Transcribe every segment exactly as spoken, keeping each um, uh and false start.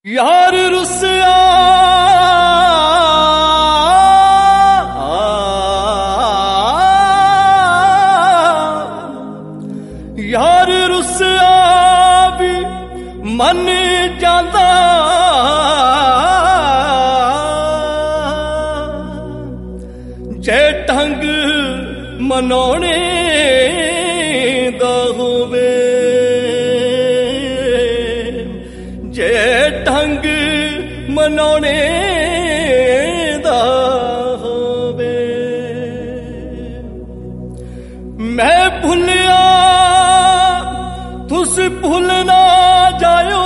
यार रुसिया यार रुसिया भी मन जाता जे ढंग मनाने दा होवे जे ढंग मनाने दा होवे मैं भुलिया तुस भुल ना जायो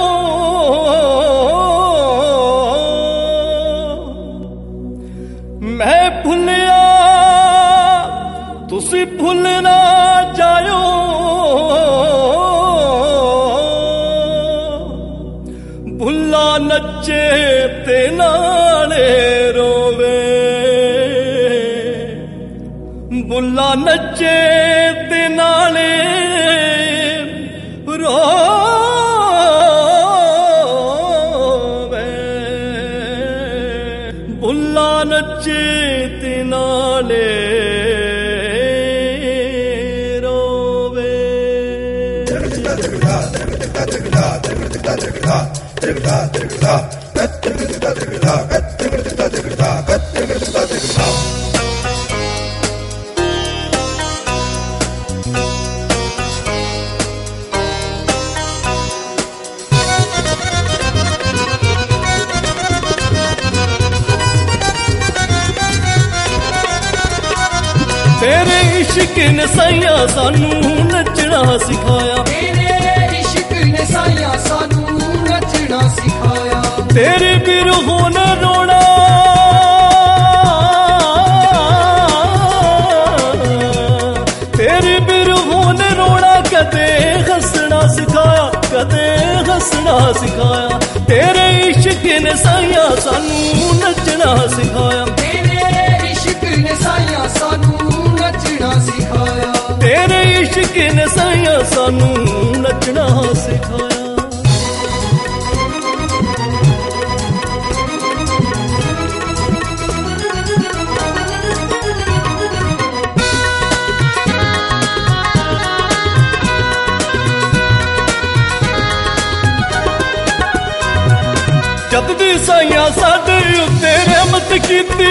मैं भुलिया तुस भुल ना जायो भुला नचे ते नाले रोवे भुला नचे ते नाले रोवे भुला नचे ते नाले तेरे इश्क ने साइया सानू नचना सिखाया तेरे इश्क ने साइया सानू नचना सिखाया तेरे बिरहों ने रोना तेरे बिरहों ने रोना कदे हंसना सिखाया कदे हंसना सिखाया तेरे इश्क ने साइया सानू नचना सिखाया तेरे इश्क ने साइया सानू नचना सिखाया तेरे इश्क ने साइया सानू नचना सिखाया जब भी साइया साडे उत्ते रहमत कीती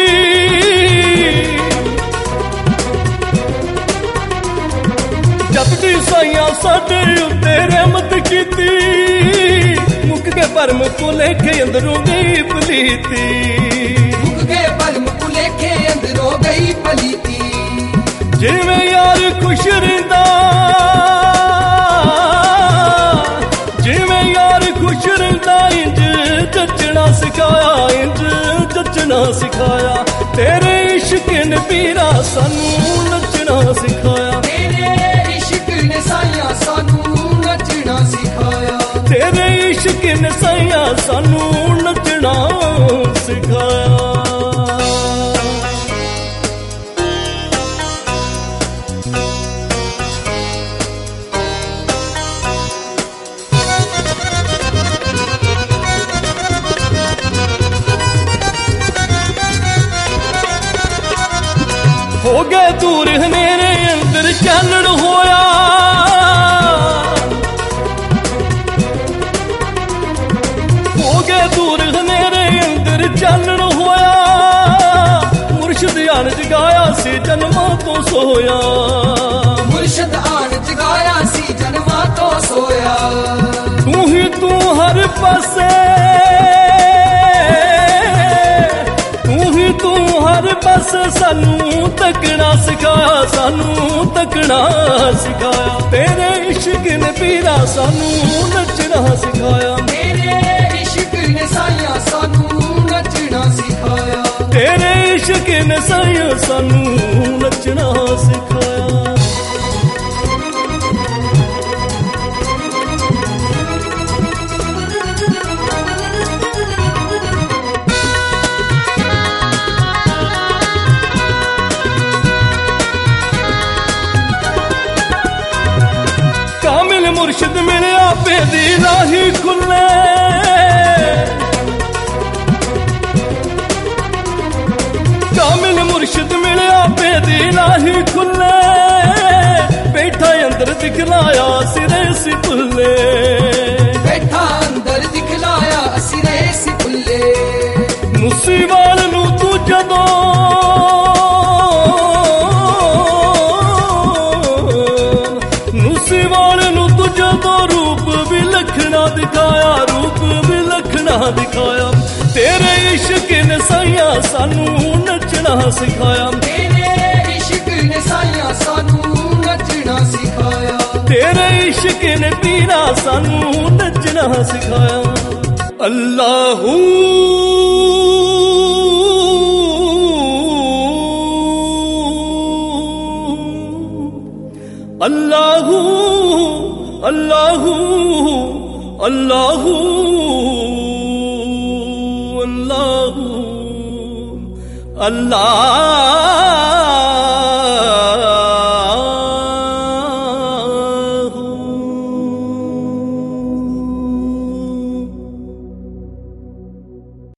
जब भी साइया साडे उत्ते रहमत कीती मुक के भरम भुलेखे अंदरों गई पलीती मुक के भरम भुलेखे अंदरों गई पलीती जिवें यार खुश रहिंदा जिवें यार खुश रहिंदा इंज जचना सिखाया इंज जचना सिखाया तेरे इश्क ने पीरा सानू नचना सिखाया तेरे इश्क ने साइया सानू नचना सिखाया तेरे इश्क ने साइया सानू नचना सिखाया हो गए दूर हनेरे अंदर चानण होया हो गए दूर हनेरे अंदर चानण होया मुर्शद आन जगाया सी जन्मां तो सोया मुर्शद आन जगाया सी जन्मां तो सोया तू ही तू हर पासे तू ही तू हर पासे सानू तकना सिखाया सानू तकना सिखाया तेरे इश्क ने पीरा सानू नचना सिखाया तेरे इश्क ने साइया सानू नचना सिखाया तेरे इश्क ने साइया सानू नचना सिखाया मुर्शिद मिले आपे दी राही खुले सी भुल्ले बैठा अंदर दिखलाया असी रहे सी भुल्ले मुसीवाल नू तू जदों मुसीवाल नू तू जदों रूप विलखना दिखाया रूप विलखना दिखाया तेरे इश्क ने साइया सानू नचना सिखाया तेरे इश्क ने साइया सानू नचना सिखाया तेरे इश्क ने पीरा सानू नचना सिखाया अल्लाहू अल्लाहू अल्लाहू अल्लाहू अल्लाहू अल्लाह